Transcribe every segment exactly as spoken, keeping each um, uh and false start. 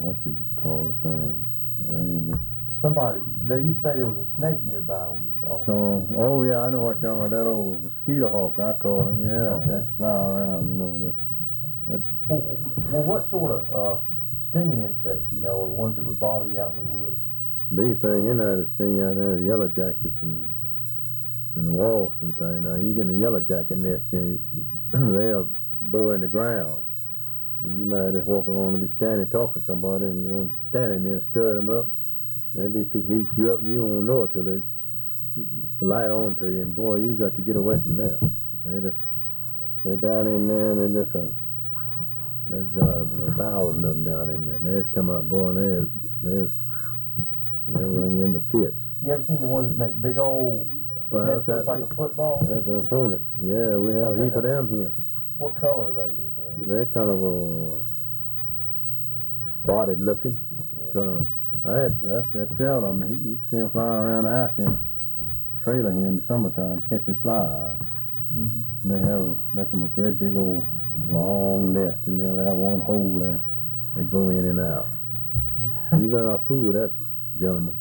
what you call the thing. I mean, Somebody, they used to say there was a snake nearby when you saw it. so, oh yeah, I know what you're talking about. That old mosquito hawk, I call him. Yeah, Okay. fly around, you know. That, that, Well, well, what sort of uh, stinging insects, you know, or ones that would bother you out in the woods? big thing in there that's sting out there is yellow jackets and and the wasps and things. Now you get a yellow jacket nest in, they'll burrow in the ground. And you might just walk along and be standing talking to somebody and uh, standing there and stir them up. They'll be fixing to eat you up and you won't know it till they light on to you. And boy, you got to get away from there. They just, they're down in there and they just, uh, there's uh, a thousand of them down in there. And they just come out, boy, and they, they just, they run you into fits. You ever seen the ones that make big old Well, nests that's, that look like a football? that's them hornets. Yeah, we have Okay, a heap of them here. What color are they usually? They're kind of uh, spotted looking. Yeah. So, I had that's that tail on them. You can see them flying around the house in a trailer here in the summertime catching flies. Mm-hmm. And they have a, make them a great big old long nest, and they'll have one hole there. They go in and out. Even our food, that's gentlemen.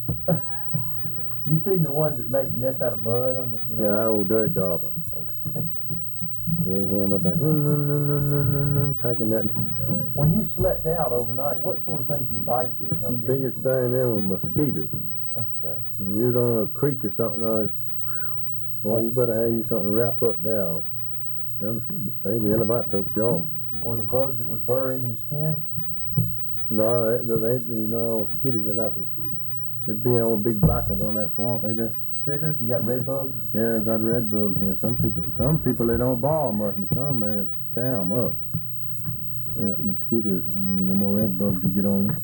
You seen the ones that make the nest out of mud on the? You know? Yeah, old dirt dauber. Okay. They hear them up like, mm, mm, mm, mm, mm, mm, mm, packing that. When you slept out overnight, what sort of things would bite you? You know, The get- biggest thing there was mosquitoes. Okay. If you was on a creek or something, uh, well, you better have you something to wrap up there. Them, they they'll about took you off. Or the bugs that would burrow in your skin? No, they, they you know, mosquitoes are like, they'd be on big buckets on that swamp. They just, Chiggers? You got red bugs? yeah, got red bug here. Some people, some people they don't bother much, and some they tear them up. Yeah. Mosquitoes, I mean, the more red bugs you get on you.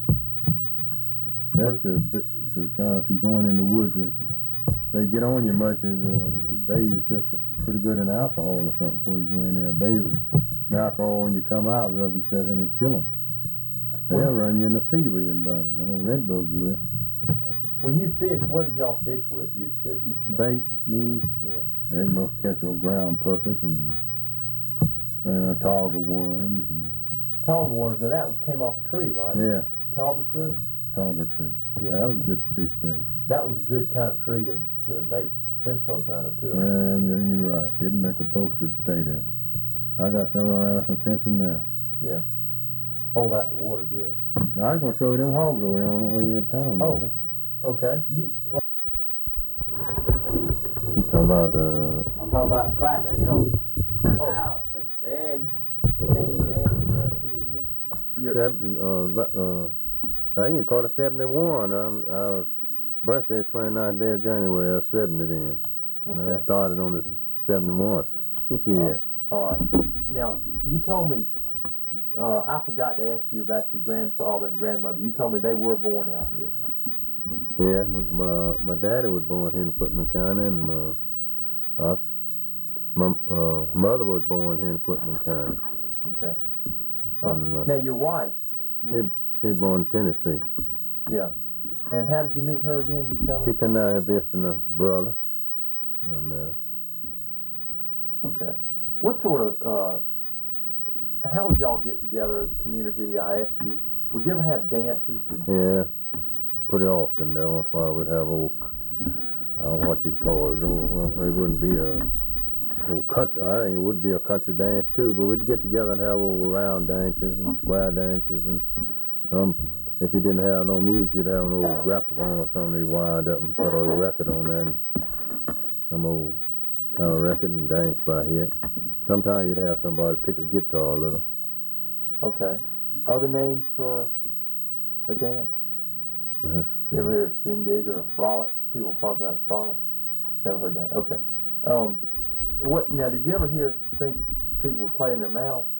That's the, bit- so kind of if you're going in the woods, if they get on you much, is uh, bathe yourself pretty good in alcohol or something before you go in there. Bathe in alcohol when you come out, rub yourself in and kill them. They'll run you into fever in about it. Them red bugs will. When you fish, what did y'all fish with? Used to fish with? Bait, I mean, Yeah. they most catch old ground puppies and uh, toggle worms and Toggle worms. Now that was came off a tree, right? yeah, Toggle tree? toggle tree. Yeah. That was a good fish bait. That was a good kind of tree to, to make fence posts out of, too. Man, you're, you're right. It'd make a post to stay there. I got some around some fencing now. Yeah. Hold out the water good. I was gonna show you them hogs over there on the way in town. Oh. Okay. You, well, You talking about uh I'm talking about crackling, you know. Oh. Out, the eggs, change eggs, they'll kill you. you're, seven, uh, uh I think you called it seventy-one. Um, our birthday is twenty-ninth day of January. I was seventy then. And I okay. started on the seventy-one. Yeah. All right. Now, you told me, uh, I forgot to ask you about your grandfather and grandmother. You told me they were born out here. Yeah, my, my my daddy was born here in Quitman County, and my uh, my uh, mother was born here in Quitman County. Okay. Uh, And, uh, now, your wife, She she was born in Tennessee. yeah. And how did you meet her again? You tell She me? come down here visiting a brother. And uh, Okay. What sort of, uh, how would y'all get together, the community? I asked you, would you ever have dances? Did, yeah, pretty often there. Once in a while we'd have old, I don't know what you'd call it. Old, well, it wouldn't be a old country. I think it would be a country dance too. But we'd get together and have old round dances and square dances and some. If you didn't have no music, you'd have an old graphophone or something. You'd wind up and put an old record on there, and some old kind of record and dance by here. Sometimes you'd have somebody pick a guitar a little. okay. Other names for a dance? Let's see. You ever hear of shindig or a frolic? People talk about frolic. Never heard that. Okay. Um, what now? Did you ever hear think people were playing their mouth?